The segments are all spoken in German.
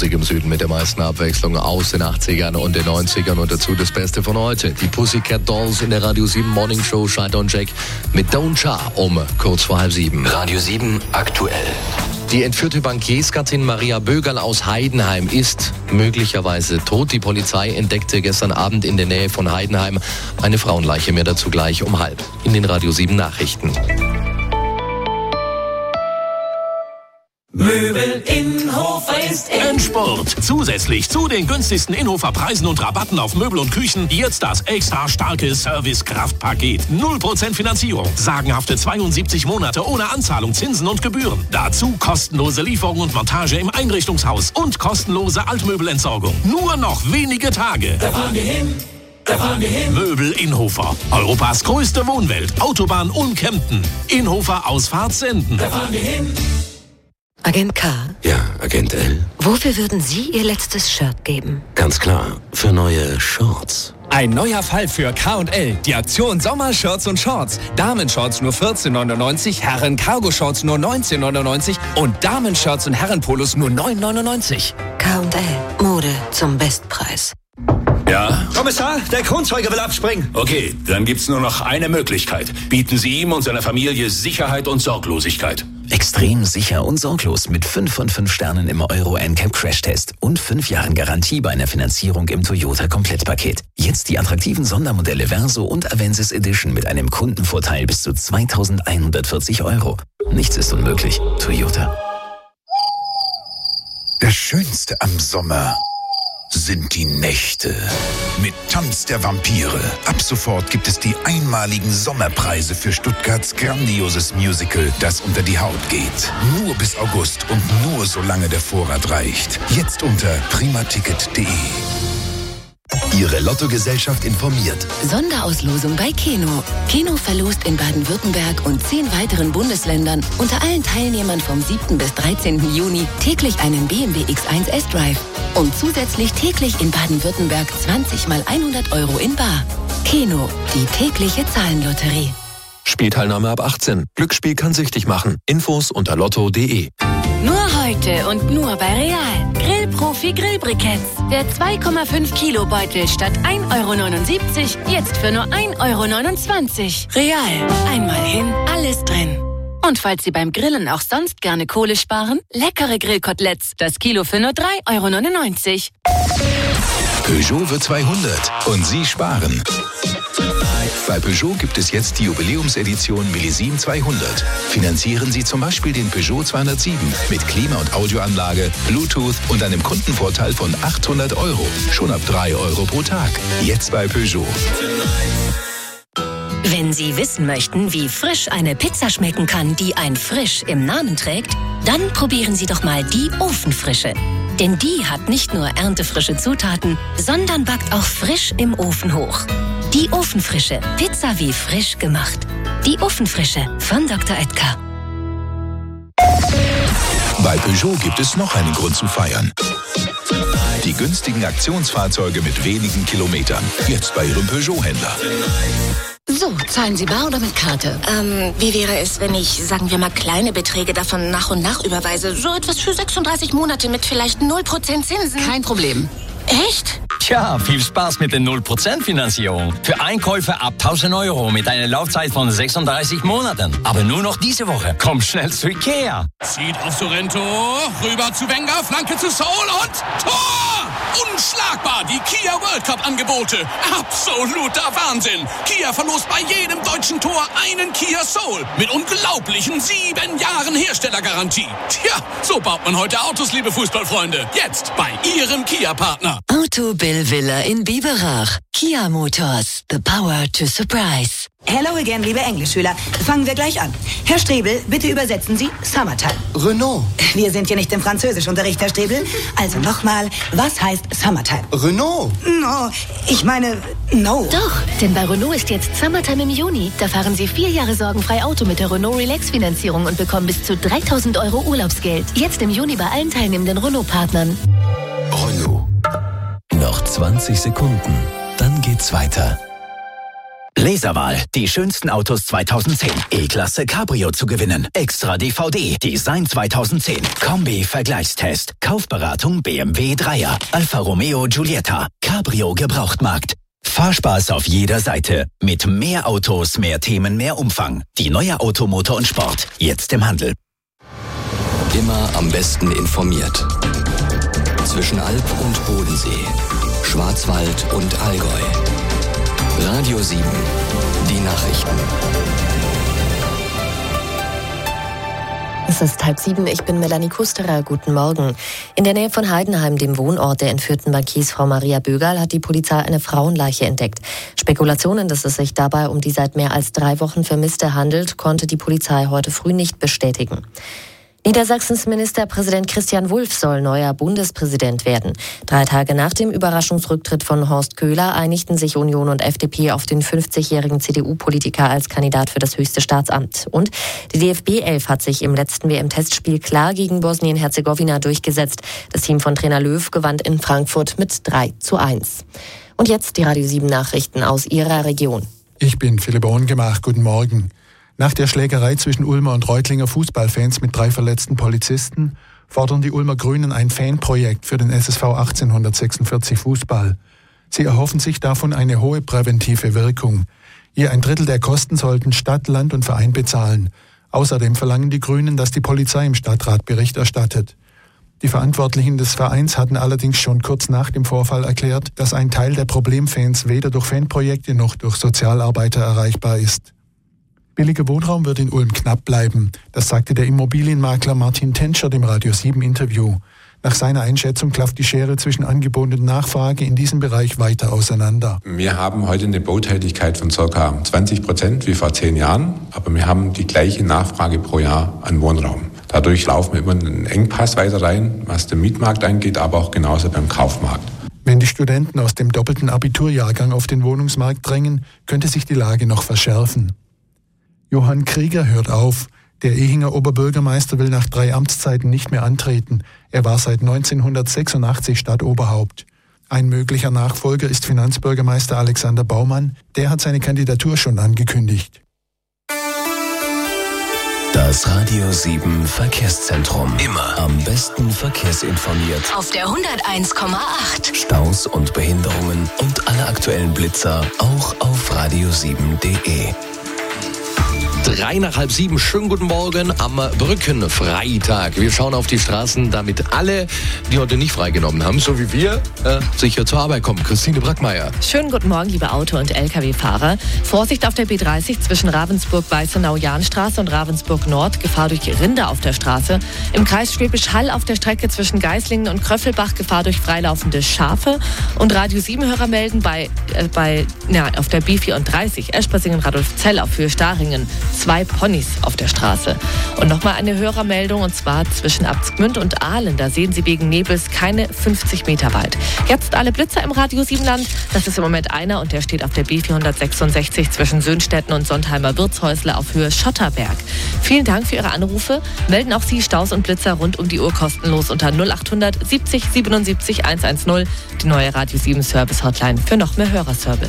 Musik im Süden mit der meisten Abwechslung aus den 80ern und den 90ern und dazu das Beste von heute. Die Pussycat Dolls in der Radio 7 Morning Show Scheid und Jack mit Don't Cha um kurz vor 6:30. Radio 7 aktuell. Die entführte Bankiersgattin Maria Bögerl aus Heidenheim ist möglicherweise tot. Die Polizei entdeckte gestern Abend in der Nähe von Heidenheim eine Frauenleiche. Mehr dazu gleich um 6:30 in den Radio 7 Nachrichten. Möbel Innhofer ist Endspurt. Zusätzlich zu den günstigsten Innhofer Preisen und Rabatten auf Möbel und Küchen jetzt das extra starke Service-Kraftpaket. 0% Finanzierung, sagenhafte 72 Monate ohne Anzahlung, Zinsen und Gebühren. Dazu kostenlose Lieferung und Montage im Einrichtungshaus und kostenlose Altmöbelentsorgung. Nur noch wenige Tage. Da fahren wir hin. Da fahren wir hin. Möbel Innhofer. Europas größte Wohnwelt. Autobahn Ulm-Kempten. Innhofer Ausfahrt Senden. Da fahren wir hin. Agent K. Ja, Agent L. Wofür würden Sie Ihr letztes Shirt geben? Ganz klar, für neue Shorts. Ein neuer Fall für K&L. Die Aktion Sommershirts und Shorts. Damenshorts nur 14,99, Herren-Cargo-Shorts nur 19,99 und Damenshirts und Herrenpolos nur 9,99. K&L. Mode zum Bestpreis. Ja? Kommissar, der Kronzeuge will abspringen. Okay, dann gibt's nur noch eine Möglichkeit. Bieten Sie ihm und seiner Familie Sicherheit und Sorglosigkeit. Extrem sicher und sorglos mit 5 von 5 Sternen im Euro NCAP Crashtest und 5 Jahren Garantie bei einer Finanzierung im Toyota Komplettpaket. Jetzt die attraktiven Sondermodelle Verso und Avensis Edition mit einem Kundenvorteil bis zu 2.140 €. Nichts ist unmöglich. Toyota. Das Schönste am Sommer sind die Nächte. Mit Tanz der Vampire. Ab sofort gibt es die einmaligen Sommerpreise für Stuttgarts grandioses Musical, das unter die Haut geht. Nur bis August und nur solange der Vorrat reicht. Jetzt unter primaticket.de. Ihre Lottogesellschaft informiert. Sonderauslosung bei Keno. Keno verlost in Baden-Württemberg und 10 weiteren Bundesländern unter allen Teilnehmern vom 7. bis 13. Juni täglich einen BMW X1 S-Drive. Und zusätzlich täglich in Baden-Württemberg 20 mal 100 € in bar. Keno, die tägliche Zahlenlotterie. Spielteilnahme ab 18. Glücksspiel kann süchtig machen. Infos unter lotto.de. Nur heute und nur bei Real. Grillprofi Grillbriketts. Der 2,5 Kilo Beutel statt 1,79 € jetzt für nur 1,29 €. Real. Einmal hin, alles drin. Und falls Sie beim Grillen auch sonst gerne Kohle sparen, leckere Grillkoteletts. Das Kilo für nur 3,99 €. Peugeot wird 200 und Sie sparen. Bei Peugeot gibt es jetzt die Jubiläumsedition Millésime 200. Finanzieren Sie zum Beispiel den Peugeot 207 mit Klima- und Audioanlage, Bluetooth und einem Kundenvorteil von 800 €. Schon ab 3 € pro Tag. Jetzt bei Peugeot. Wenn Sie wissen möchten, wie frisch eine Pizza schmecken kann, die ein Frisch im Namen trägt, dann probieren Sie doch mal die Ofenfrische. Denn die hat nicht nur erntefrische Zutaten, sondern backt auch frisch im Ofen hoch. Die Ofenfrische. Pizza wie frisch gemacht. Die Ofenfrische von Dr. Oetker. Bei Peugeot gibt es noch einen Grund zu feiern. Die günstigen Aktionsfahrzeuge mit wenigen Kilometern. Jetzt bei Ihrem Peugeot-Händler. So, zahlen Sie bar oder mit Karte? Wie wäre es, wenn ich, sagen wir mal, kleine Beträge davon nach und nach überweise? So etwas für 36 Monate mit vielleicht 0% Zinsen. Kein Problem. Echt? Tja, viel Spaß mit der 0% Finanzierung. Für Einkäufe ab 1.000 € mit einer Laufzeit von 36 Monaten. Aber nur noch diese Woche. Komm schnell zu Ikea. Zieht auf Sorrento, rüber zu Wenger, Flanke zu Soul und Tor! Unschlagbar, die Kia World Cup Angebote. Absoluter Wahnsinn. Kia verlost bei jedem deutschen Tor einen Kia Soul mit unglaublichen 7 Jahren Herstellergarantie. Tja, so baut man heute Autos, liebe Fußballfreunde. Jetzt bei Ihrem Kia-Partner. Autobill Villa in Biberach. Kia Motors. The power to surprise. Hello again, liebe Englischschüler. Fangen wir gleich an. Herr Strebel, bitte übersetzen Sie Summertime. Renault. Wir sind hier nicht im Französischunterricht, Herr Strebel. Also nochmal, was heißt Summertime? Renault. No, ich meine, no. Doch, denn bei Renault ist jetzt Summertime im Juni. Da fahren Sie 4 Jahre sorgenfrei Auto mit der Renault Relax-Finanzierung und bekommen bis zu 3.000 € Urlaubsgeld. Jetzt im Juni bei allen teilnehmenden Renault-Partnern. Renault. Noch 20 Sekunden. Dann geht's weiter. Laserwahl, die schönsten Autos 2010. E-Klasse Cabrio zu gewinnen. Extra DVD, Design 2010. Kombi-Vergleichstest. Kaufberatung BMW 3er. Alfa Romeo Giulietta. Cabrio Gebrauchtmarkt. Fahrspaß auf jeder Seite. Mit mehr Autos, mehr Themen, mehr Umfang. Die neue Auto, Motor und Sport. Jetzt im Handel. Immer am besten informiert. Zwischen Alp und Bodensee. Schwarzwald und Allgäu. Radio 7. Die Nachrichten. Es ist 6:30, ich bin Melanie Kusterer. Guten Morgen. In der Nähe von Heidenheim, dem Wohnort der entführten Bankiersfrau Maria Bögerl, hat die Polizei eine Frauenleiche entdeckt. Spekulationen, dass es sich dabei um die seit mehr als 3 Wochen Vermisste handelt, konnte die Polizei heute früh nicht bestätigen. Niedersachsens Ministerpräsident Christian Wulff soll neuer Bundespräsident werden. 3 Tage nach dem Überraschungsrücktritt von Horst Köhler einigten sich Union und FDP auf den 50-jährigen CDU-Politiker als Kandidat für das höchste Staatsamt. Und die DFB-11 hat sich im letzten WM-Testspiel klar gegen Bosnien-Herzegowina durchgesetzt. Das Team von Trainer Löw gewann in Frankfurt mit 3:1. Und jetzt die Radio 7 Nachrichten aus Ihrer Region. Ich bin Philipp Ohngemach. Guten Morgen. Nach der Schlägerei zwischen Ulmer und Reutlinger Fußballfans mit 3 verletzten Polizisten fordern die Ulmer Grünen ein Fanprojekt für den SSV 1846 Fußball. Sie erhoffen sich davon eine hohe präventive Wirkung. Je 1/3 der Kosten sollten Stadt, Land und Verein bezahlen. Außerdem verlangen die Grünen, dass die Polizei im Stadtrat Bericht erstattet. Die Verantwortlichen des Vereins hatten allerdings schon kurz nach dem Vorfall erklärt, dass ein Teil der Problemfans weder durch Fanprojekte noch durch Sozialarbeiter erreichbar ist. Billiger Wohnraum wird in Ulm knapp bleiben. Das sagte der Immobilienmakler Martin Tenscher dem Radio 7 Interview. Nach seiner Einschätzung klafft die Schere zwischen Angebot und Nachfrage in diesem Bereich weiter auseinander. Wir haben heute eine Bautätigkeit von ca. 20% wie vor 10 Jahren, aber wir haben die gleiche Nachfrage pro Jahr an Wohnraum. Dadurch laufen wir immer einen Engpass weiter rein, was den Mietmarkt angeht, aber auch genauso beim Kaufmarkt. Wenn die Studenten aus dem doppelten Abiturjahrgang auf den Wohnungsmarkt drängen, könnte sich die Lage noch verschärfen. Johann Krieger hört auf. Der Ehinger Oberbürgermeister will nach 3 Amtszeiten nicht mehr antreten. Er war seit 1986 Stadtoberhaupt. Ein möglicher Nachfolger ist Finanzbürgermeister Alexander Baumann. Der hat seine Kandidatur schon angekündigt. Das Radio 7 Verkehrszentrum. Immer am besten verkehrsinformiert. Auf der 101,8. Staus und Behinderungen und alle aktuellen Blitzer auch auf radio7.de. 3 nach halb 7, schönen guten Morgen am Brückenfreitag. Wir schauen auf die Straßen, damit alle, die heute nicht freigenommen haben, so wie wir, sicher zur Arbeit kommen. Christine Brackmeier. Schönen guten Morgen, liebe Auto- und Lkw-Fahrer. Vorsicht auf der B30 zwischen Ravensburg-Weißenau-Jahnstraße und Ravensburg-Nord. Gefahr durch Rinder auf der Straße. Im Kreis Schwäbisch Hall auf der Strecke zwischen Geislingen und Kröffelbach Gefahr durch freilaufende Schafe. Und Radio 7-Hörer melden auf der B34 Espersingen-Radolfzell auf Höhe Staringen 2 Ponys auf der Straße. Und nochmal eine Hörermeldung, und zwar zwischen Abtsgmünd und Ahlen. Da sehen Sie wegen Nebels keine 50 Meter weit. Jetzt alle Blitzer im Radio 7-Land. Das ist im Moment einer und der steht auf der B466 zwischen Sönstetten und Sontheimer Wirtshäusle auf Höhe Schotterberg. Vielen Dank für Ihre Anrufe. Melden auch Sie Staus und Blitzer rund um die Uhr kostenlos unter 0800 70 77 110. Die neue Radio 7 Service Hotline für noch mehr Hörerservice.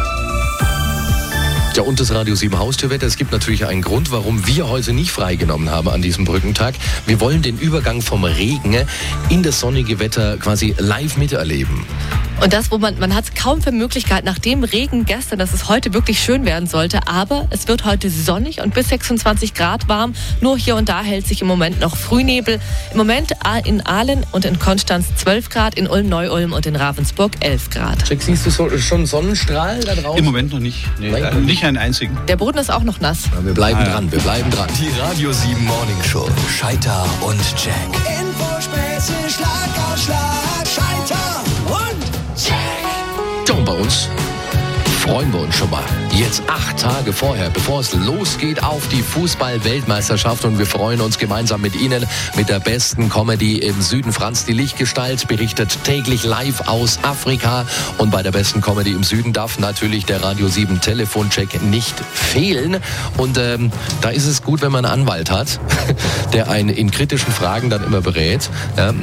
Ja, und das Radio 7 Haustürwetter. Es gibt natürlich einen Grund, warum wir heute nicht freigenommen haben an diesem Brückentag. Wir wollen den Übergang vom Regen in das sonnige Wetter quasi live miterleben. Und das, wo man hat kaum für Möglichkeit nach dem Regen gestern, dass es heute wirklich schön werden sollte. Aber es wird heute sonnig und bis 26 Grad warm. Nur hier und da hält sich im Moment noch Frühnebel. Im Moment in Ahlen und in Konstanz 12 Grad, in Ulm, Neu-Ulm und in Ravensburg 11 Grad. Jack, siehst du schon Sonnenstrahl da draußen? Im Moment noch nicht. Nee, nicht einen einzigen. Der Boden ist auch noch nass. Ja, wir bleiben dran. Die Radio 7 Morning Show. Scheiter und Jack. Infospäße, Schlag auf Schlag. Scheiter und Jack. Ja, und bei uns freuen wir uns schon mal. Jetzt 8 Tage vorher, bevor es losgeht auf die Fußball-Weltmeisterschaft. Und wir freuen uns gemeinsam mit Ihnen, mit der besten Comedy im Süden. Franz die Lichtgestalt berichtet täglich live aus Afrika. Und bei der besten Comedy im Süden darf natürlich der Radio 7 Telefoncheck nicht fehlen. Und da ist es gut, wenn man einen Anwalt hat, der einen in kritischen Fragen dann immer berät.